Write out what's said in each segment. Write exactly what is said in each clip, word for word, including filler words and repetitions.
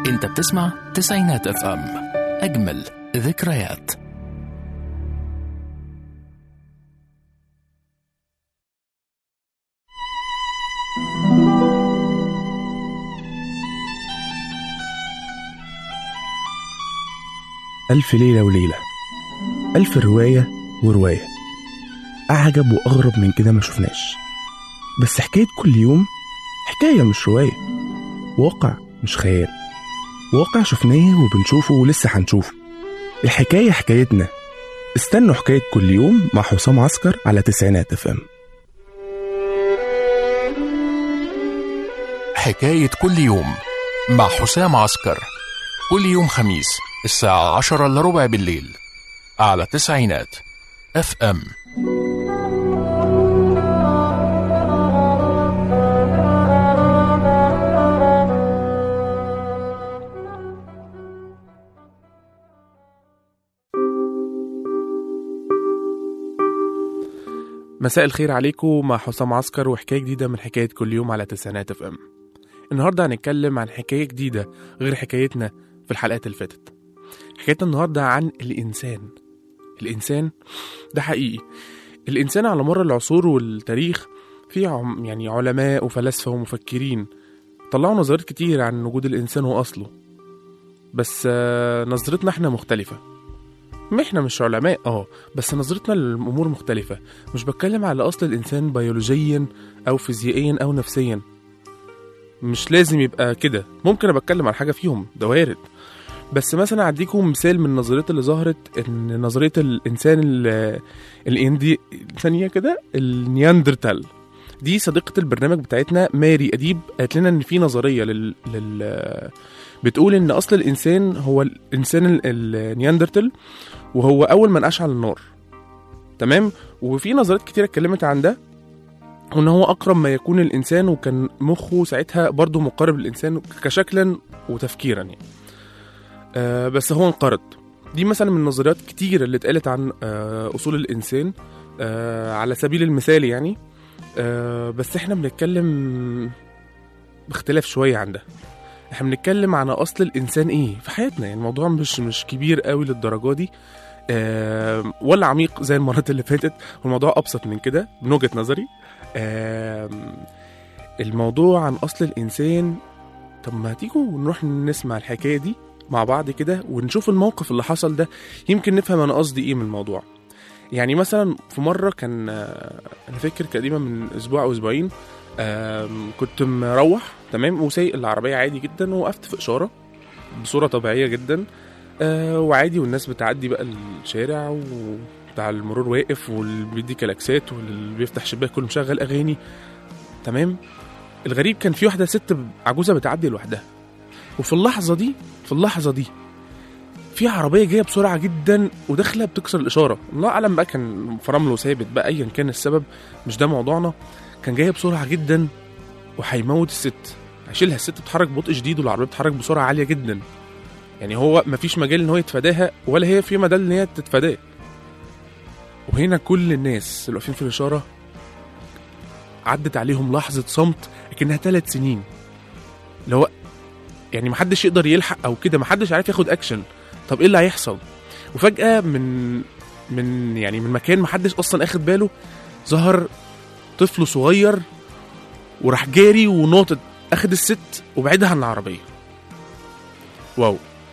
انت بتسمع تسعينات اف ام، اجمل ذكريات. ألف ليلة وليلة، ألف رواية ورواية، أعجب وأغرب من كده ما شفناش. بس حكاية كل يوم حكاية مش رواية، واقع مش خيال، واقع شفناه وبنشوفه ولسه هنشوفه. الحكاية حكايتنا. استنوا حكاية كل يوم مع حسام عسكر على تسعينات اف ام. حكاية كل يوم مع حسام عسكر، كل يوم خميس الساعة عشرة إلا ربع بالليل على تسعينات اف ام. مساء الخير عليكم مع حسام عسكر وحكاية جديدة من حكاية كل يوم على تسعينات اف ام. النهاردة هنتكلم عن حكاية جديدة غير حكايتنا في الحلقات اللي فاتت. حكايتنا النهاردة عن الإنسان. الإنسان ده حقيقي. الإنسان على مر العصور والتاريخ في عم يعني علماء وفلاسفة ومفكرين طلعوا نظريات كتير عن وجود الإنسان وأصله، بس نظرتنا احنا مختلفة. ما احنا مش علماء اه بس نظرتنا للأمور مختلفة. مش بتكلم على أصل الإنسان بيولوجيا أو فيزيائيا أو نفسيا، مش لازم يبقى كده، ممكن أبتكلم على حاجة فيهم، ده وارد. بس مثلا أديكم مثال من النظريات اللي ظهرت، إن نظرية الإنسان الإندي ثانية كده النياندرتال دي. صديقة البرنامج بتاعتنا ماري أديب قالت لنا إن في نظرية لل... لل... بتقول إن أصل الإنسان هو الإنسان النياندرتال، وهو أول من أشعل النار. تمام. وفي نظريات كتير اتكلمت عن ده، وإن هو أقرب ما يكون الإنسان، وكان مخه ساعتها برضو مقارب للإنسان كشكلا وتفكيرا يعني. آه بس هو انقرض. دي مثلا من النظريات كتير اللي اتقالت عن آه أصول الإنسان آه على سبيل المثال يعني. آه بس احنا بنتكلم باختلاف شوية عن ده. احنا بنتكلم عن أصل الإنسان ايه في حياتنا، يعني الموضوع مش مش كبير قوي للدرجة دي آه ولا عميق زي المرات اللي فاتت. والموضوع أبسط من كده من وجهة نظري. آه الموضوع عن أصل الإنسان. طب ما تيجوا نروح نسمع الحكاية دي مع بعض كده ونشوف الموقف اللي حصل ده، يمكن نفهم أنا قصدي إيه من الموضوع. يعني مثلا في مرة كان أنا فاكر تقريبا من أسبوع أو أسبوعين، كنت مروح تمام وسايق العربية عادي جدا، وقفت في إشارة بصورة طبيعية جدا وعادي، والناس بتعدي بقى الشارع وبتاع المرور واقف واللي بيدي كلاكسات واللي بيفتح شباك كله مشغل أغاني. تمام. الغريب كان في واحدة ست عجوزة بتعدي لوحدها، وفي اللحظة دي في اللحظة دي في عربية جاية بسرعة جدا وداخلة بتكسر الإشارة. الله أعلم بقى كان فرامله ثابت بقى، أيا كان السبب مش ده موضوعنا. كان جاية بسرعة جدا وهيموت الست، هيشيلها. الست بتتحرك ببطء شديد والعربية بتتحرك بسرعة عالية جدا، يعني هو مفيش مجال إن هو يتفاداها ولا هي في مجال إن هي تتفاداه. وهنا كل الناس اللي واقفين في الإشارة عدت عليهم لحظة صمت لكنها ثلاث سنين، اللي هو يعني محدش يقدر يلحق أو كده، محدش عارف ياخد أكشن. طب ايه اللي هيحصل؟ وفجأة من من يعني من مكان محدش اصلا اخد باله ظهر طفل صغير وراح جاري وناطط اخد الست وبعدها عن العربية. واو.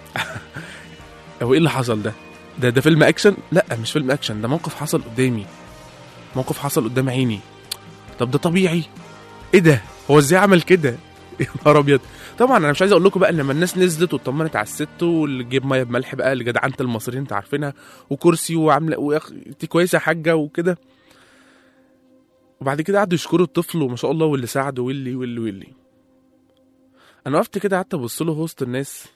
هو ايه اللي حصل ده؟ ده ده فيلم اكشن؟ لا مش فيلم اكشن، ده موقف حصل قدامي، موقف حصل قدام عيني. طب ده طبيعي؟ ايه ده؟ هو ازاي عمل كده؟ يا نهار ابيض. طبعا انا مش عايز اقول لكم بقى لما الناس نزلت واطمنت على الست واللي جيب ميه بملح بقى اللي جدعنه المصريين انت عارفينها، وكرسي وعامله انت كويسه يا حاجه وكده، وبعد كده قعدوا يشكروا الطفل وما شاء الله واللي ساعده واللي واللي واللي انا وقفت كده قعدت ابص له وسط الناس.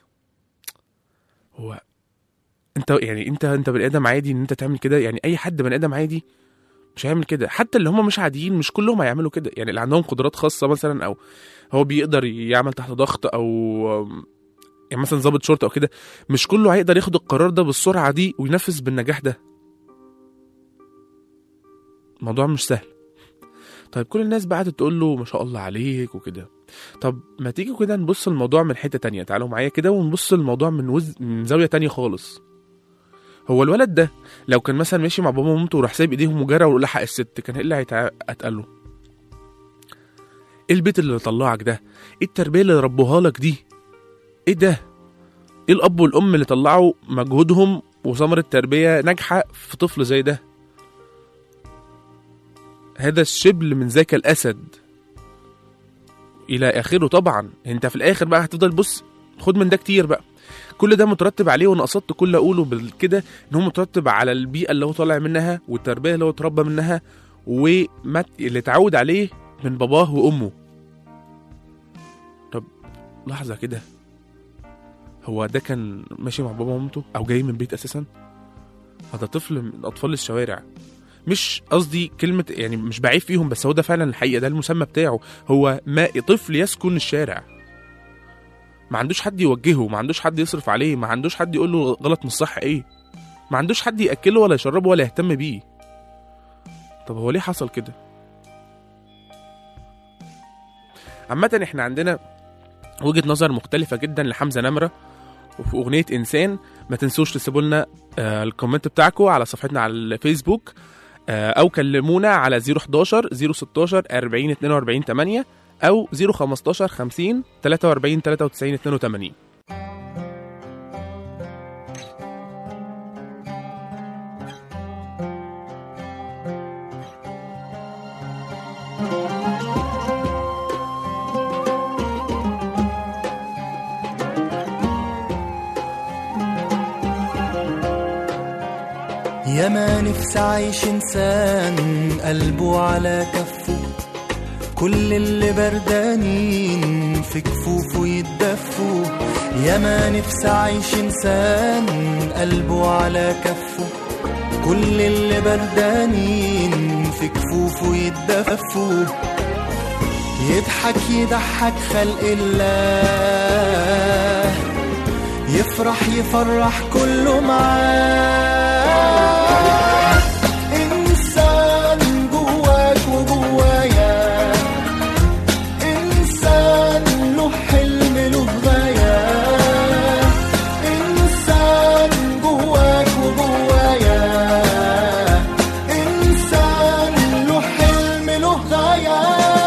هو انت يعني انت انت بني ادم عادي ان انت تعمل كده؟ يعني اي حد بني ادم عادي مش هيعمل كده، حتى اللي هم مش عاديين مش كلهم هيعملوا كده، يعني اللي عندهم قدرات خاصه مثلا او هو بيقدر يعمل تحت ضغط او يعني مثلا ضابط شرطه او كده، مش كله هيقدر ياخد القرار ده بالسرعه دي وينفذ بالنجاح ده. الموضوع مش سهل. طيب كل الناس بقى قعدت تقول له ما شاء الله عليك وكده. طب ما تيجي كده نبص الموضوع من حتة تانية، تعالوا معايا كده ونبص الموضوع من وز... من زاوية تانية خالص. هو الولد ده لو كان مثلا ماشي مع بابا ومامته وراح سايب ايديهم وجرى ولحق الست، كان ايه اللي هيتقال له؟ ايه البيت اللي طلعك ده؟ ايه التربية اللي ربوها لك دي؟ ايه ده؟ ايه الاب والام اللي طلعوا مجهودهم وثمرة تربية ناجحة في طفل زي ده؟ هذا الشبل من ذاك الاسد الى اخره. طبعا انت في الاخر بقى هتفضل بص خد من ده كتير بقى. كل ده مترتب عليه، وانا قصدت كل اقوله بالكده ان هو مترتب على البيئه اللي هو طالع منها والتربيه اللي هو اتربى منها وما اللي اتعود عليه من باباه وامه. طب لحظه كده، هو ده كان ماشي مع بابا ومامته او جاي من بيت اساسا؟ هذا طفل من اطفال الشوارع. مش قصدي كلمه يعني مش بعيب فيهم، بس هو ده فعلا الحقيقه، ده المسمى بتاعه، هو ما طفل يسكن الشارع. ما عندوش حد يوجهه، ما عندوش حد يصرف عليه، ما عندوش حد يقول له غلط مش صح ايه، ما عندوش حد ياكله ولا يشربه ولا يهتم بيه. طب هو ليه حصل كده؟ عامه احنا عندنا وجهه نظر مختلفه جدا لحمزه نمره وفي اغنيه انسان. ما تنسوش تسيبوا لنا آه الكومنت بتاعكم على صفحتنا على الفيسبوك، آه او كلمونا على صفر حداشر صفر ستاشر أربعين اتنين وأربعين تمانية او صفر خمستاشر خمسين تلاتة وأربعين تلاتة وتسعين اتنين وتمانين. يا ما نفسي عايش إنسان قلبه على كفه، كل اللي بردانين في كفوفه يتدفوا. يا ما نفسي عايش إنسان قلبه على كفه، كل اللي بردانين في كفوفه يتدفوا. يضحك يضحك خلق الله، يفرح يفرح كله معاه. إنسان جواك وجوايا، إنسان له حلم له غاية. إنسان جواك وجوايا، إنسان له حلم له غاية.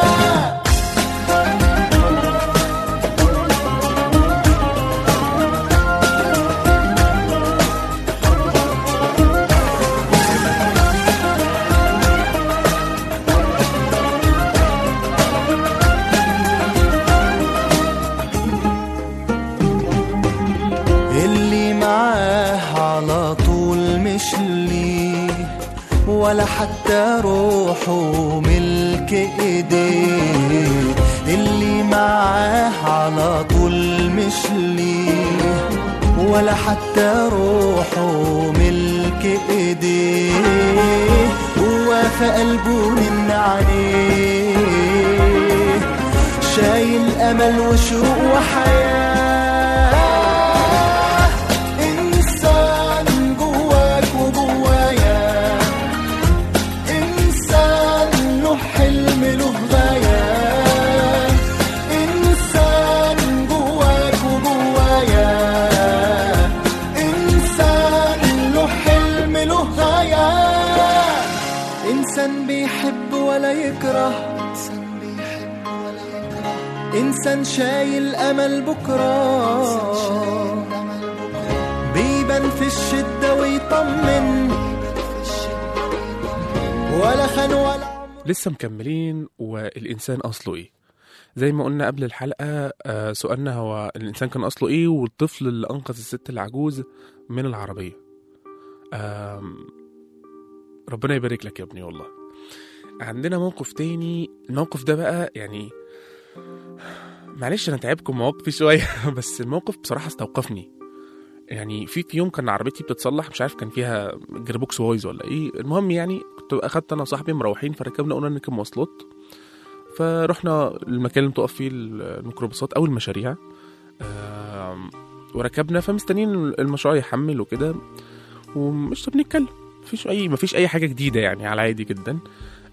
ولا حتى روحه ملك ايديه، اللي معاه على طول مش ليه. ولا حتى روحه ملك ايديه، هو في قلبه من عليه، شايل امل وشوق وحياه. إنسان بيحب ولا يكره، إنسان شايل أمل بكرة، بيبان في الشدة ويطمن، ولا خان ولا عمر. لسه مكملين. والإنسان أصله إيه؟ زي ما قلنا قبل الحلقة، آه سؤالنا هو الإنسان كان أصله إيه، والطفل اللي أنقذ الست العجوز من العربية. آه ربنا يبارك لك يا ابني والله. عندنا موقف تاني، الموقف ده بقى يعني معلش انا تعبكم مواقفي شويه بس الموقف بصراحه استوقفني. يعني في في يوم كان عربيتي بتتصلح، مش عارف كان فيها جيربوكس وايز ولا ايه، المهم يعني كنت اخدت انا وصاحبي مروحين، فركبنا قلنا نركب مواصلات، فرحنا المكان اللي بتقف فيه الميكروباصات او المشاريع، وركبنا، فمستنيين المشروع يحمل وكده، ومش بنتكلم، مفيش اي مفيش اي حاجه جديده يعني، على عادي جدا.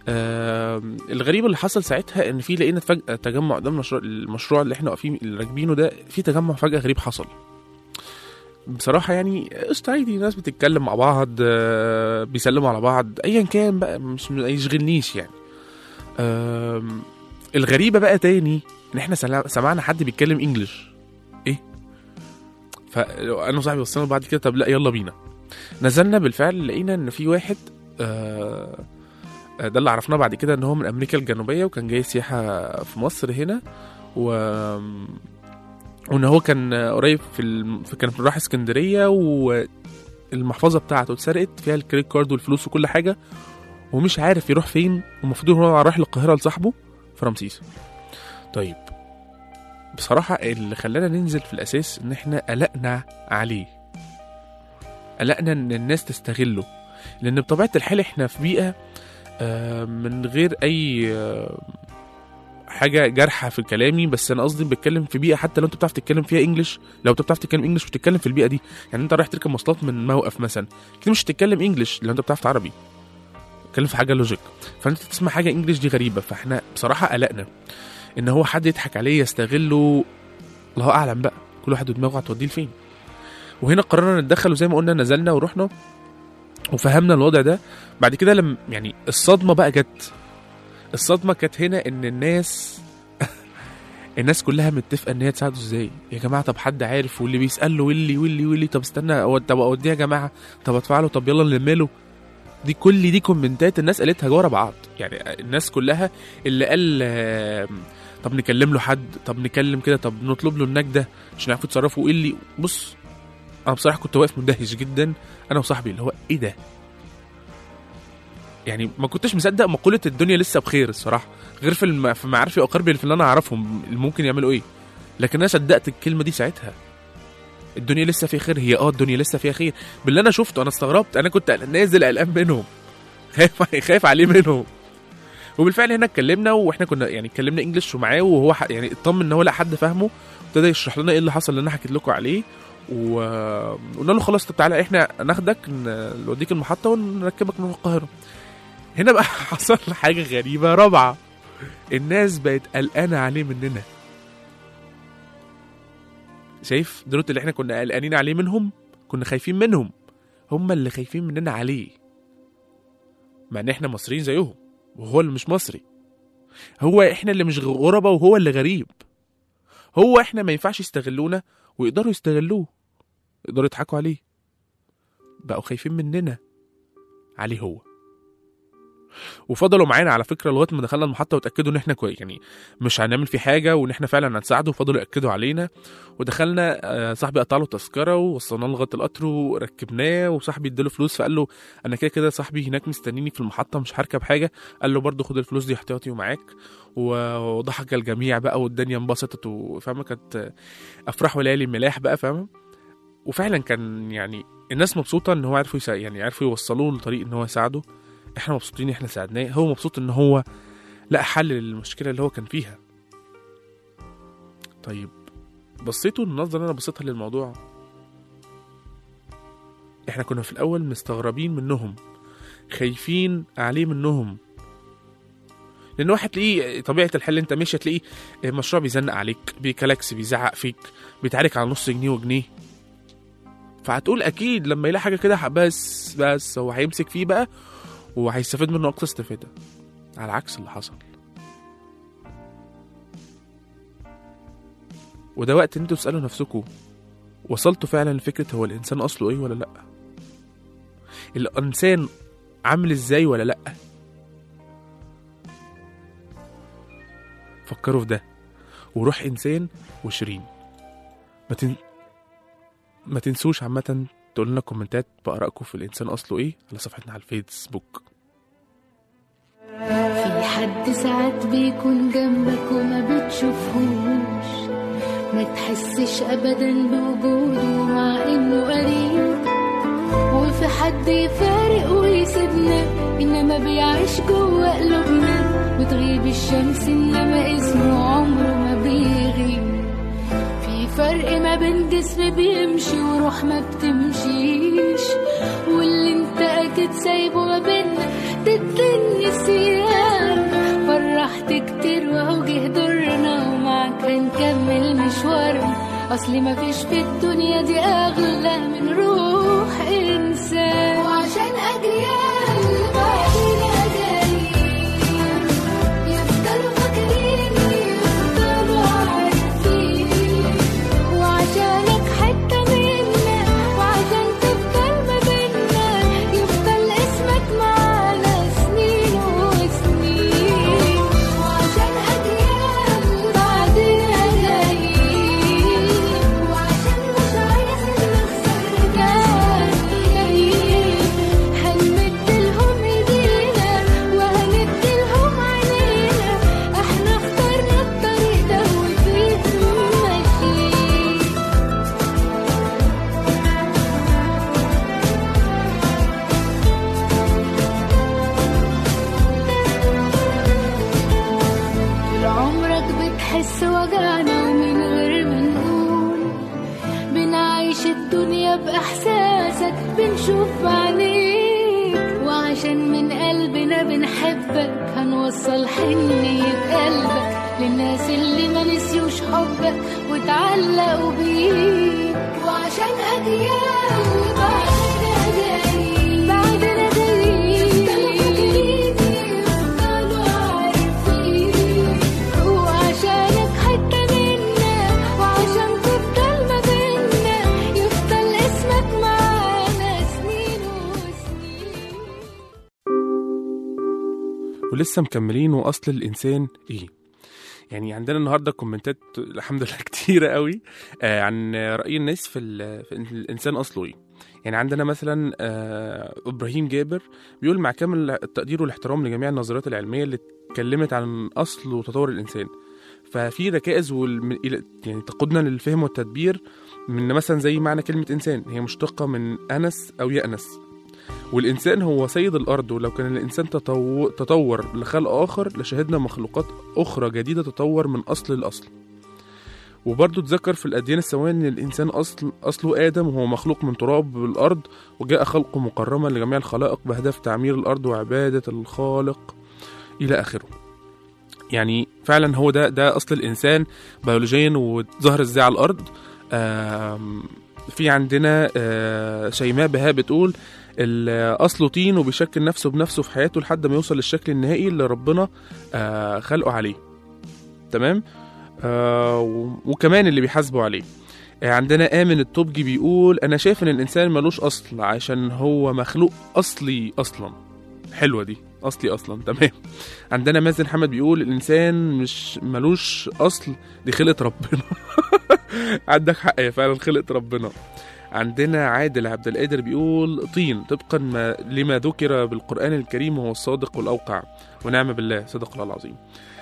آه الغريب اللي حصل ساعتها ان في لقينا فجاه تجمع قدام المشروع المشروع اللي احنا واقفين اللي راكبينه ده، في تجمع فجاه غريب حصل بصراحه. يعني قشطه عادي، ناس بتتكلم مع بعض، آه بيسلموا على بعض، ايا كان بقى، مش ما يشغلنيش يعني. آه الغريبه بقى تاني ان احنا سمعنا حد بيتكلم انجلش. ايه؟ فانا وصاحبي وصلنا بعد كده، طب لا يلا بينا. نزلنا بالفعل لقينا ان في واحد، آه ده اللي عرفناه بعد كده، ان هو من امريكا الجنوبيه وكان جاي سياحه في مصر هنا، و وان هو كان قريب في الم... كان راح اسكندريه والمحفظه بتاعته اتسرقت فيها الكريدت كارد والفلوس وكل حاجه، ومش عارف يروح فين، والمفروض هو رايح للقاهره لصاحبه في رمسيس. طيب بصراحه اللي خلانا ننزل في الاساس ان احنا قلقنا عليه، قلقنا ان الناس تستغله، لان بطبيعه الحال احنا في بيئه من غير اي حاجه جارحه في كلامي، بس انا قصدي بتكلم في بيئه حتى لو انت بتعرف تتكلم فيها انجلش، لو انت بتعرف تتكلم انجلش وتتكلم في البيئه دي. يعني انت رايح تركب مواصلات من موقف مثلا، كده مش هتتكلم انجلش لو انت بتعرف عربي، تتكلم في حاجه لوجيك، فانت تسمع حاجه انجلش دي غريبه. فاحنا بصراحه قلقنا ان هو حد يضحك عليه يستغله، الله اعلم بقى، كل واحد ودماغه هتوديه لفين. وهنا قررنا نتدخل، وزي ما قلنا نزلنا ورحنا وفهمنا الوضع ده. بعد كده لما يعني الصدمه بقى جت، الصدمه كانت هنا ان الناس الناس كلها متفقه ان هي تساعده. ازاي يا جماعه؟ طب حد عارف؟ واللي بيساله واللي واللي واللي طب استنى، أو طب اوديه يا جماعه، طب ادفع له، طب يلا نلمله. دي كل دي كومنتات الناس قالتها ورا بعض، يعني الناس كلها اللي قال طب نكلم له حد، طب نكلم كده، طب نطلب له النجده عشان يعرفوا يتصرفوا. ايه اللي بص، انا بصراحه كنت واقف مندهش جدا انا وصاحبي، اللي هو ايه ده؟ يعني ما كنتش مصدق مقوله الدنيا لسه بخير الصراحه، غير في الم... في معارفي واقربي اللي انا اعرفهم اللي ممكن يعملوا ايه. لكن انا صدقت الكلمه دي ساعتها، الدنيا لسه فيها خير. هي اه الدنيا لسه فيها خير باللي انا شفته. انا استغربت، انا كنت نازل قلقان منهم، خايف خايف عليه منهم. وبالفعل هنا اتكلمنا، واحنا كنا يعني اتكلمنا انجلش ومعاه، وهو ح... يعني اطمن ان هو لا حد فاهمه، ابتدى يشرح لنا ايه اللي حصل اللي انا حكيت لكم عليه. وقلنا له خلاص طب تعالى احنا ناخدك نوديك المحطه ونركبك من القاهره. هنا بقى حصل حاجه غريبه رابعه، الناس بقت قلقانه عليه مننا. شايف دول اللي احنا كنا قلقانين عليه منهم، كنا خايفين منهم، هم اللي خايفين مننا عليه، مع ان احنا مصريين زيهم وهو اللي مش مصري. هو احنا اللي مش غربة وهو اللي غريب. هو احنا ما ينفعش يستغلونا ويقدروا يستغلوه، يقدروا يضحكوا عليه. بقوا خايفين مننا عليه هو. وفضلوا معانا على فكره لغايه ما دخلنا المحطه وتاكدوا ان احنا كويس، يعني مش هنعمل فيه حاجه وان احنا فعلا هنساعده. وفضلوا ياكدوا علينا، ودخلنا. صاحبي قطع له تذكره ووصلنا لغايه القطر وركبناه، وصاحبي اداله فلوس، فقال له انا كده كده صاحبي هناك مستنيني في المحطه مش هركب حاجه. قال له برضه خد الفلوس دي احتياطي ومعاك. وضحك الجميع بقى، والدنيا انبسطت، وفاهمه كانت افراح وليالي ملاح بقى، فاهمه. وفعلا كان يعني الناس مبسوطه ان هو عرفوا يسا... يعني عرفوا يوصلوه لطريق ان هو يساعده. احنا مبسوطين احنا ساعدناه، هو مبسوط ان هو لقى حل للمشكله اللي هو كان فيها. طيب بصيتوا النظره اللي انا بصيتها للموضوع، احنا كنا في الاول مستغربين منهم، خايفين عليه منهم، لان واحد تلاقيه طبيعه الحل انت ماشي تلاقيه مشروع بيزنق عليك، بيكلاكس، بيزعق فيك، بيتعارك على نص جنيه وجنيه، فهتقول اكيد لما يلاقي حاجه كده بس بس هو هيمسك فيه بقى وهيستفيد منه اقصى استفاده. على عكس اللي حصل. وده وقت انتوا تسالوا نفسكم، وصلتوا فعلا لفكره هو الانسان اصله ايه ولا لا؟ الانسان عامل ازاي ولا لا؟ فكروا في ده. وروح انسان وشيرين. ما تن... ما تنسوش عامه تقولوا لنا كومنتات بآرائكم في الإنسان أصله إيه على صفحتنا على الفيسبوك. في حد ساعات بيكون جنبك وما بتشوفهوش، ما تحسش أبدا بوجوده مع إنه قريب. وفي حد يفارق ويسيبنا إنما بيعيش جوا قلوبنا، وتغيب الشمس إنما اسمه عمره ما بيغيب. فرق ما بين جسم بيمشي وروح ما بتمشيش، واللي انت اكيد سايبه ما بيننا تدلني سياح. فرحت كتير وهو جه دورنا، ومعك هنكمل مشوارنا، اصلي مفيش في الدنيا دي اغلى من روح انسان. وعشان اجيال بعدين جايين يفضلوا فاكريني يفضلوا عارفين، وعشانك حتة منا وعشان تفضل ما بينا يفضل اسمك معانا سنين وسنين. وعشان اجيال بعدين جايين وعشان مش عايز نخسر جايين، هنمدلهم ايدينا وهندلهم عينينا، احنا اخترنا الطريق ده وفيه ماشيين. طول عمرك بتحس وجعنا ومن غير ما نقول بنعيش الدنيا بإحساسك بنشوف بعينيك، وعشان من قلبنا بنحبك هنوصل حنية قلبك للناس اللي ما نسيوش حبك وتعلقوا بيك. وعشان أجيال بعدنا جايين بعدنا جايين يفضلوا فاكريني يفضلوا عارفين، وعشانك حتة منا وعشان تفضل ما بينا يفضل اسمك معانا سنين وسنين. ولسه مكملين. واصل الانسان ايه؟ يعني عندنا النهارده كومنتات الحمد لله كتيره قوي آه عن راي الناس في, في الانسان اصله ايه. يعني عندنا مثلا آه ابراهيم جابر بيقول: مع كامل التقدير والاحترام لجميع النظريات العلميه اللي اتكلمت عن اصل وتطور الانسان، ففي ركائز والم... يعني تقودنا للفهم والتدبير، من مثلا زي معنى كلمه انسان هي مشتقه من انس او يأنس، والإنسان هو سيد الأرض، ولو كان الإنسان تطو... تطور لخلق آخر لشهدنا مخلوقات أخرى جديدة تطور من أصل الأصل. وبرضه تذكر في الأديان السماوية إن الإنسان أصل أصله آدم، وهو مخلوق من تراب الأرض، وجاء خلقه مكرما لجميع الخلائق بهدف تعمير الأرض وعبادة الخالق إلى آخره. يعني فعلا هو ده ده أصل الإنسان بيولوجيا، وظهر إزاي على الأرض. في عندنا شيماء بهاء بتقول: الأصل طين وبيشكل نفسه بنفسه في حياته لحد ما يوصل للشكل النهائي اللي ربنا آه خلقه عليه. تمام. آه وكمان اللي بيحاسبه عليه. آه عندنا آمن الطبجي بيقول: أنا شايف إن الإنسان ملوش أصل عشان هو مخلوق أصلي أصلا. حلوة دي، أصلي أصلا. تمام. عندنا مازن حمد بيقول: الإنسان مش ملوش أصل، دي خلقة ربنا. عندك حق، يا فعلا خلقة ربنا. عندنا عادل عبد القادر بيقول: طين طبقا ما لما ذكر بالقرآن الكريم وهو الصادق والأوقع، ونعم بالله صدق الله العظيم.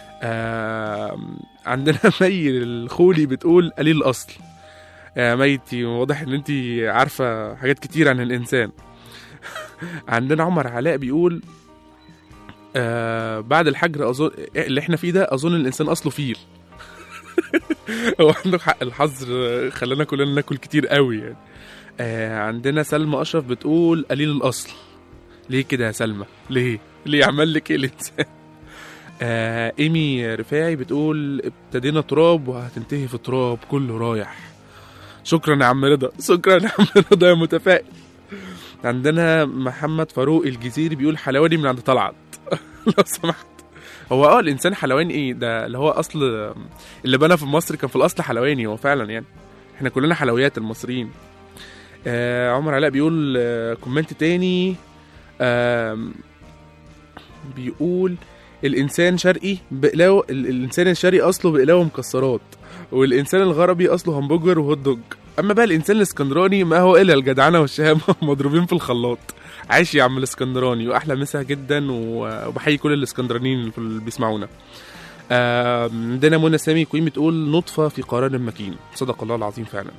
عندنا مي الخولي بتقول: قليل الأصل. آه ميتي، واضح ان انت عارفة حاجات كتير عن الإنسان. عندنا عمر علاء بيقول: آه بعد الحجر أظن اللي احنا فيه ده أظن الإنسان أصله فيل. هو عندك حق، الحظر خلانا كلنا ناكل كتير قوي يعني. آه عندنا سلمى أشرف بتقول: قليل الأصل. ليه كده يا سلمى؟ ليه؟ ليه عمل لك ايه الإنسان؟ آه إيمي رفاعي بتقول: ابتدينا تراب وهتنتهي في تراب كله رايح. شكرا يا عم رضا، شكرا يا عم رضا يا متفائل. عندنا محمد فاروق الجزيري بيقول: حلواني من عند طلعت. لو سمحت، هو اه الانسان حلواني ايه ده؟ اللي هو اصل اللي بنى في مصر كان في الاصل حلواني، هو فعلا يعني احنا كلنا حلويات المصريين. آه عمر علاء بيقول آه كومنت تاني، آه بيقول: الانسان شرقي بقلاوه، الانسان الشرقي اصله بقلاوه مكسرات، والانسان الغربي اصله همبرجر وهوت دوج، اما بقى الانسان الاسكندراني ما هو الا الجدعنه والشهامه مضروبين في الخلاط. عايش يا عم الاسكندراني، واحلى مسا جدا، وبحيي كل الاسكندرانيين اللي بيسمعونا. عندنا منى سامي كوين بتقول: نطفه في قرار مكين. صدق الله العظيم فعلا.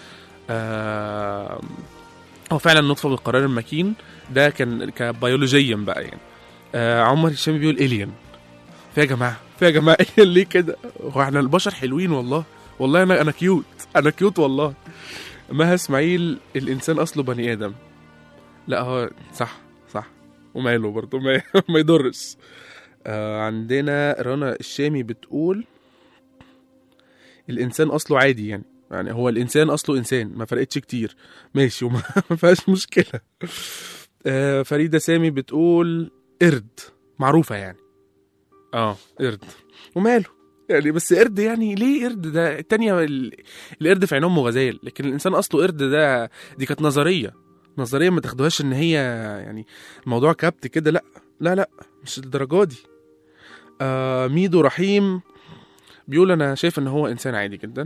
هو فعلا نطفه في القرار المكين ده كان كبيولوجيا بقى يعني. آه عمر الشامي بيقول: إليان. في يا جماعه في يا جماعه إليان ليه كده؟ هو احنا البشر حلوين والله، والله انا انا كيوت، انا كيوت والله. مها اسماعيل: الانسان اصله بني ادم. لا هو صح صح وماله برضه، ما, ما يضرش. آه عندنا رنا الشامي بتقول الانسان اصله عادي، يعني يعني هو الانسان اصله انسان، ما فرقتش كتير، ماشي وما فيهاش مشكله. آه فريده سامي بتقول قرد، معروفه يعني، اه قرد وماله يعني، بس قرد يعني ليه قرد؟ ده التانية ال... القرد في عين امه غزال، لكن الانسان اصله قرد ده دي كانت نظريه نظريه ما تاخدوهاش ان هي يعني الموضوع كبت كده، لا لا لا مش الدرجه دي. آه ميدو رحيم بيقول انا شايف ان هو انسان عادي جدا.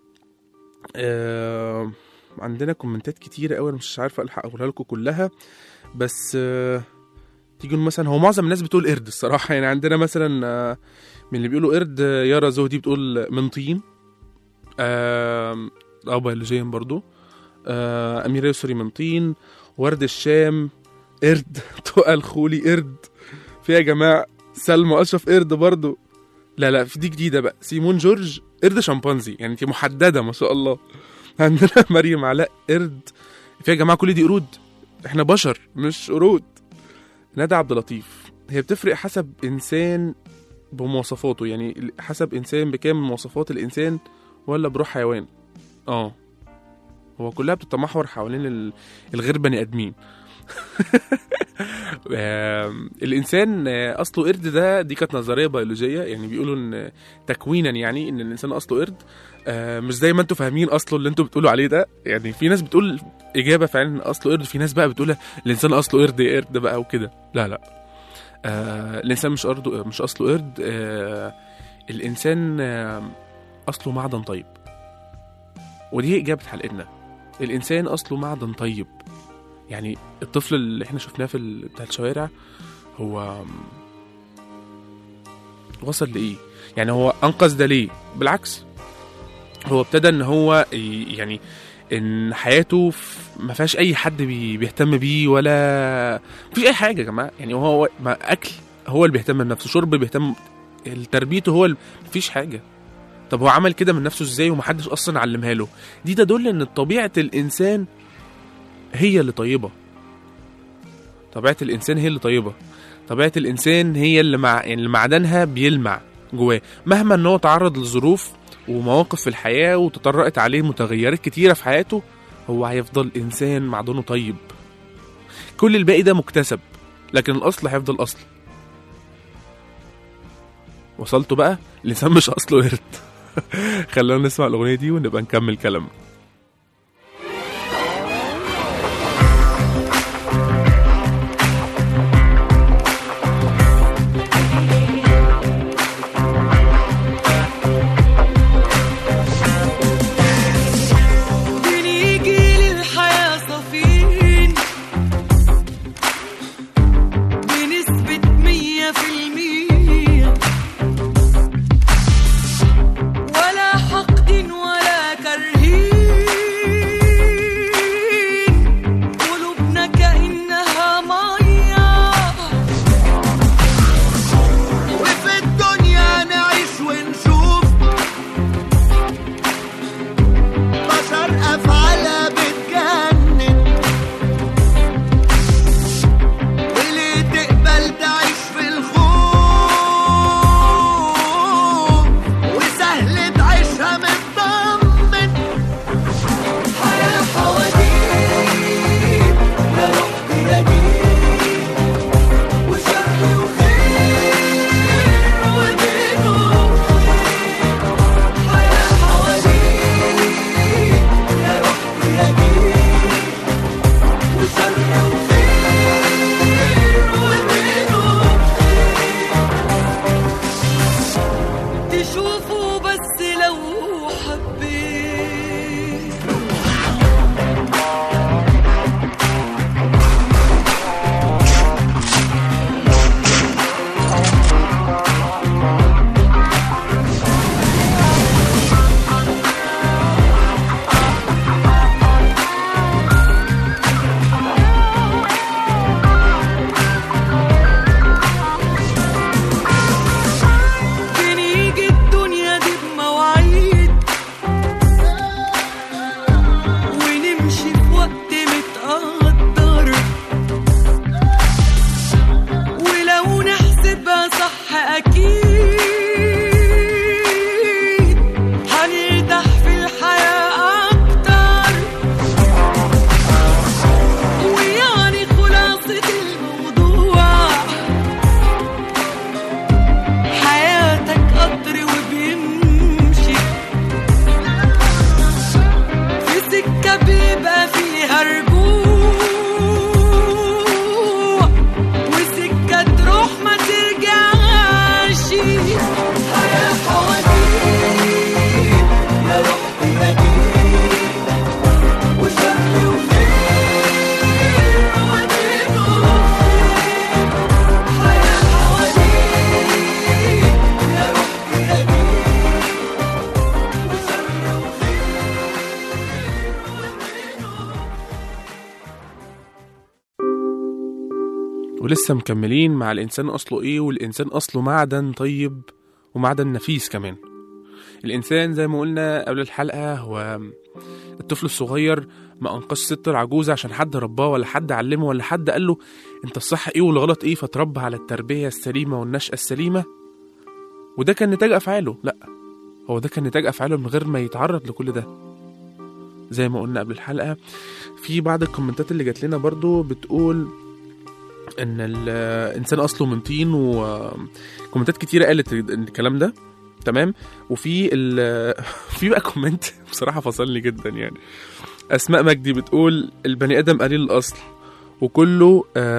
آه عندنا كومنتات كتيره قوي، مش عارفه الحق اقولها لكم كلها، بس آه تيجي مثلا هو معظم الناس بتقول قرد الصراحه، يعني عندنا مثلا آه من اللي بيقولوا قرد يارا زهدي بتقول من طين، آه او بيولوجيا برضو، آه اميره يسري من طين، ورد الشام قرد، تقل خولي قرد، في يا جماعه سلمى اشرف قرد برضو، لا لا في دي جديده بقى، سيمون جورج قرد شمبانزي، يعني انت محدده ما شاء الله. عندنا مريم علاء قرد، في يا جماعه كل دي قرود، احنا بشر مش قرود. ندى عبد اللطيف هي بتفرق حسب انسان بمواصفاته، يعني حسب انسان بكامل مواصفات الانسان ولا بروح حيوان؟ اه هو كلها بتتمحور حوالين الغير بني ادمين. الانسان اصله قرد، ده دي كانت نظريه بيولوجيه، يعني بيقولوا ان تكوينا يعني ان الانسان اصله قرد، مش زي ما انتوا فاهمين اصله اللي انتوا بتقولوا عليه ده، يعني في ناس بتقول اجابه فعلا اصله قرد، في ناس بقى بتقول الانسان اصله قرد قرد بقى وكده، لا لا آه الانسان مش قرد، مش اصله قرد، آه الانسان آه اصله معدن طيب، ودي اجابه حلقتنا، الانسان اصله معدن طيب. يعني الطفل اللي احنا شفناه في ال... بتاع الشوارع هو وصل لايه؟ يعني هو انقذ ده ليه؟ بالعكس هو ابتدى ان هو يعني ان حياته ما فيهاش اي حد بي... بيهتم بيه، ولا مفيش اي حاجه يا جماعه، يعني هو ما اكل هو اللي بيهتم بنفسه، شرب بيهتم، تربيته هو اللي... مفيش حاجه. طب هو عمل كده من نفسه ازاي ومحدش اصلا علمها له؟ دي تدل ان طبيعه الانسان هي اللي طيبه، طبيعه الانسان هي اللي طيبه، طبيعه الانسان هي اللي مع يعني اللي معدنها بيلمع جواه، مهما ان هو تعرض لظروف ومواقف في الحياه وتطرقت عليه متغيرات كتيره في حياته، هو هيفضل انسان معدنه طيب. كل الباقي ده مكتسب، لكن الاصل هيفضل اصل. وصلتوا بقى؟ الانسان مش اصله قرد. خلونا نسمع الاغنيه دي ونبقى نكمل كلامنا. ولسه مكملين مع الإنسان أصله إيه، والإنسان أصله معدن طيب ومعدن نفيس كمان. الإنسان زي ما قلنا قبل الحلقة هو الطفل الصغير ما أنقذش ست العجوزة عشان حد رباه ولا حد علمه ولا حد قال له أنت الصح إيه والغلط إيه فتربى على التربية السليمة والنشأة السليمة، وده كان نتاج أفعاله. لأ، هو ده كان نتاج أفعاله من غير ما يتعرض لكل ده. زي ما قلنا قبل الحلقة، في بعض الكومنتات اللي جات لنا برضو بتقول ان الانسان اصله من طين، وكومنتات كتيره قالت الكلام ده تمام. وفي في بقى كومنت بصراحه فصلني جدا يعني. اسماء مجدي بتقول البني ادم قليل الاصل وكله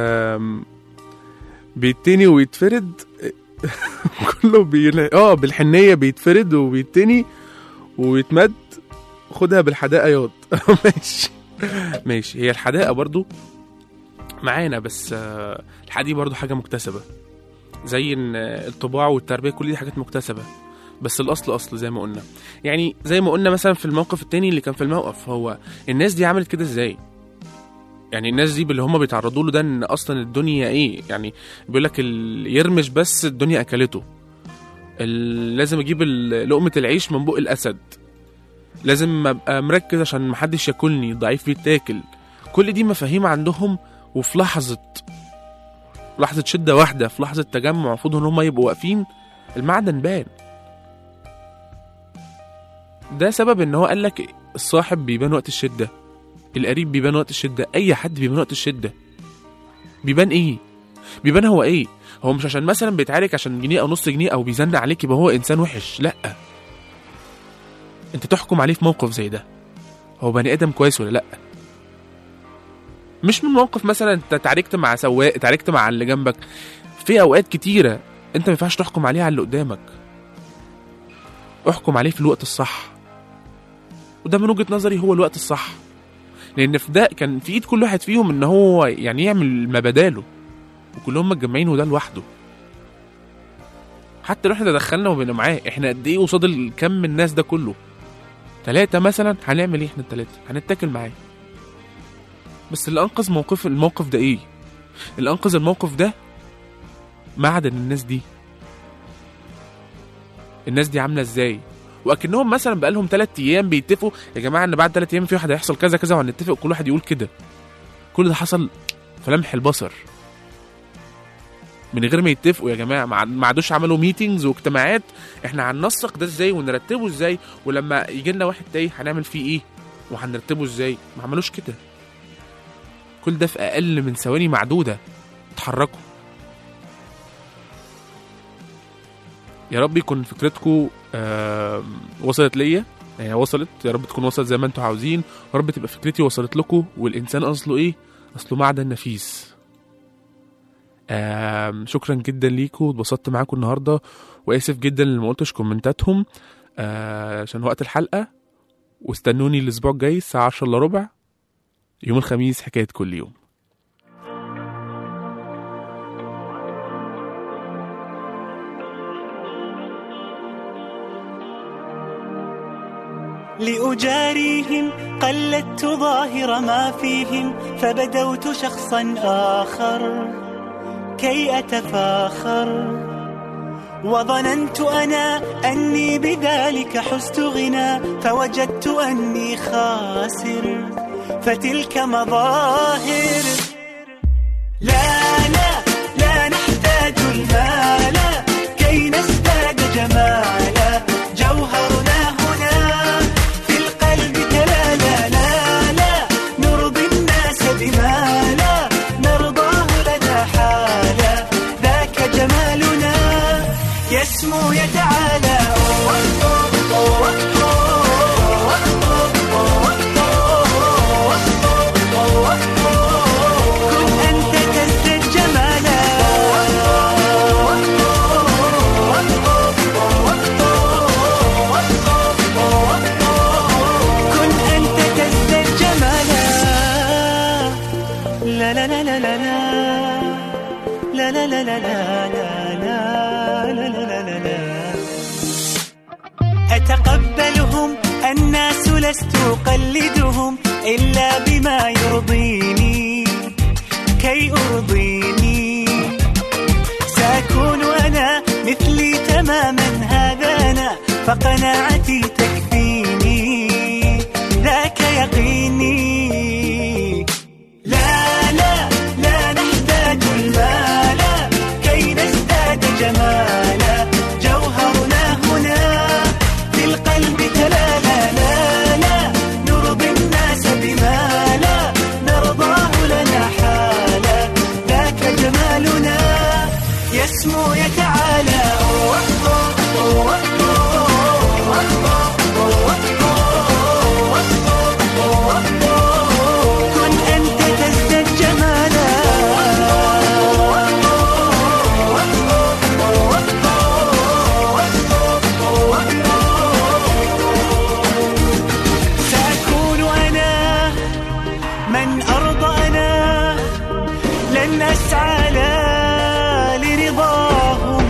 بيتني ويتفرد كله بي... اه بالحنيه بيتفرد وبيتني ويتمد، خدها بالحداقه ياض. ماشي ماشي، هي الحداقه برضو معانا، بس الحقيقة دي برضو حاجة مكتسبة، زي ان الطباع والتربية كل دي حاجات مكتسبة، بس الأصل أصل زي ما قلنا. يعني زي ما قلنا مثلا في الموقف التاني اللي كان في الموقف، هو الناس دي عملت كده ازاي؟ يعني الناس دي باللي هم بيتعرضوا له ده، ان أصلا الدنيا ايه يعني، بيقولك يرمش بس الدنيا أكلته، لازم أجيب لقمة العيش من بق الأسد، لازم أبقى مركز عشان محدش ياكلني، ضعيف بيتاكل. كل دي مفاهيم عندهم، وفي لحظة لحظة شدة واحدة، في لحظة تجمع المفروض ان هم يبقوا واقفين، المعدن بان. ده سبب ان هو قالك الصاحب بيبان وقت الشدة، القريب بيبان وقت الشدة، اي حد بيبان وقت الشدة. بيبان ايه؟ بيبان هو ايه؟ هو مش عشان مثلا بيتعارك عشان جنيه او نص جنيه او بيزن عليك يبقى هو انسان وحش، لا. انت تحكم عليه في موقف زي ده، هو بني ادم كويس ولا لا؟ مش من موقف مثلا انت تعاركت مع سواق، تعاركت مع اللي جنبك، في اوقات كتيره انت ما ينفعش تحكم عليه على اللي قدامك، احكم عليه في الوقت الصح، وده من وجهه نظري هو الوقت الصح، لان في ده كان في ايد كل واحد فيهم ان هو يعني يعمل ما بداله، وكلهم متجمعين وده لوحده. حتى لو احنا تدخلنا وبقينا معاه، احنا قد ايه قصاد الكم الناس ده كله؟ ثلاثه مثلا، هنعمل ايه احنا الثلاثه؟ هنتاكل معاه. بس اللي انقذ موقف الموقف ده ايه؟ اللي انقذ الموقف ده معدن الناس دي. الناس دي عامله ازاي؟ واكنهم مثلا بقالهم ثلاث ايام بيتفقوا يا جماعه ان بعد ثلاث ايام في واحد هيحصل كذا كذا وهنتفق، كل واحد يقول كده. كل ده حصل في لمح البصر من غير ما يتفقوا يا جماعه، ما عادوش عملوا ميتينجز واجتماعات احنا هننسق ده ازاي ونرتبه ازاي، ولما يجي لنا واحد تاني هنعمل فيه ايه وهنرتبه ازاي. ما عملوش كده. كل ده في اقل من ثواني معدوده اتحركوا. يا رب يكون فكرتكم آه وصلت ليا، يعني وصلت، يا رب تكون وصلت زي ما انتوا عاوزين، يا رب تبقى فكرتي وصلت لكم. والانسان اصله ايه؟ اصله معدن نفيس. آه شكرا جدا ليكم، اتبسطت معاكم النهارده، واسف جدا اللي ما قلتش كومنتاتهم آه عشان وقت الحلقه. واستنوني الاسبوع الجاي الساعه عشرة الا ربع يوم الخميس، حكايه كل يوم. لأجاريهم قلدت ظاهر ما فيهم، فبدوت شخصا آخر كي أتفاخر، وظننت أنا أني بذلك حزت غنى، فوجدت أني خاسر، فتلك مظاهر. لا لا لا نحتاج المال كي نزداد جمالا، جوهرنا هنا في القلب تلالا. لا لا نرضي الناس بما لا نرضاه لنا حالا، ذاك جمالنا يسمو يتعالى. كن أنت كالزين فقناعتي تكفيني ذاك يقيني. لا لا لا نحتاج المال كي نزداد جمالا، جوهرنا هنا في القلب تلالا. لا لا نرضي الناس بما لا نرضاه لنا حالا، ذاك جمالنا يسمو يتعالى. كن أنت تزداد جمالا. سأكون أنا من أرضى أنا، لن أسعى لا لرضاهم،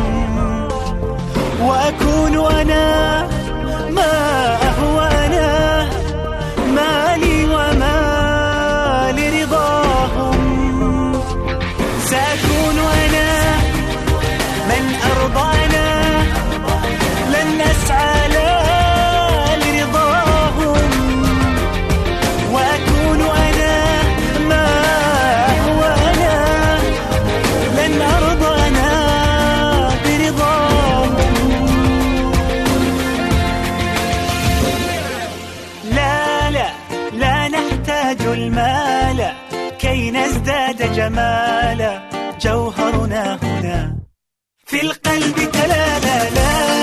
وأكون أنا ما أهوى أنا، مالي وما لرضاهم. سأكون أنا من أرضى أنا، لن أسعى لا لرضاهم، وأكون أنا ما أهوى أنا، لن أرضى أنا برضاهم. لا لا لا نحتاج المال كي نزداد جمالا، جوهرنا هنا في القلب تلالا. لا